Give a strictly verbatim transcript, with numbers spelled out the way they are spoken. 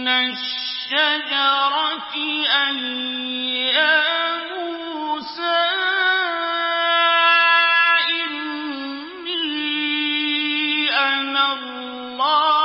مِنَ الشَّجَرَةِ أَن يَا مُوسَىٰ إِنِّي أَنَا اللَّهُ